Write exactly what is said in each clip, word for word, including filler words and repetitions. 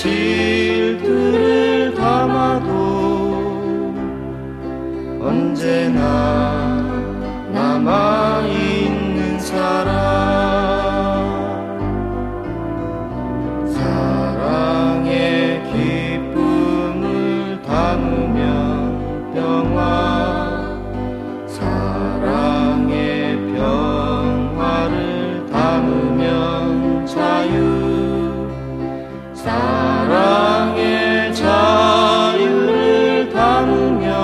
진실들을 담아도 언제나 남아있는 사랑, 사랑의 기쁨을 담으면 평화, 사랑의 평화를 담으면 자유, 사랑의 자유를 담으면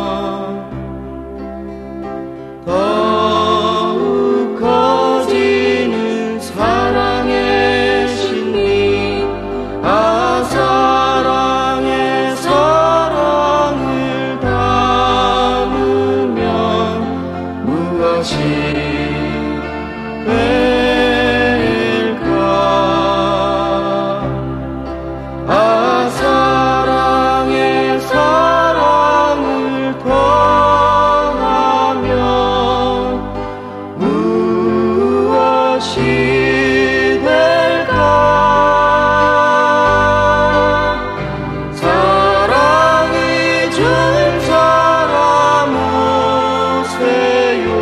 더욱 커지는 사랑의 신비. 아, 사랑의 사랑을 담으면 무엇이 될까? 아, 사랑의 사랑을 더하면 무엇이 될까? 사랑이 준 사람 오세요.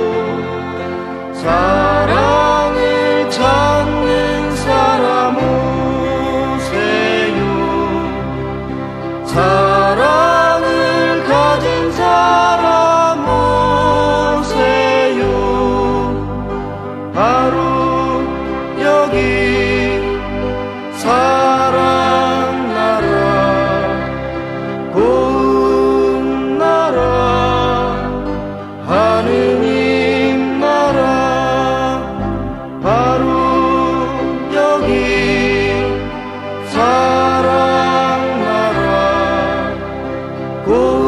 사랑을 찾는 사람 오세요. 사랑을 가진 사람 오세요. 바로 여기 사랑 나라, 고운 나라, 하느님 나라. 바로 여기 사랑 나라, 고운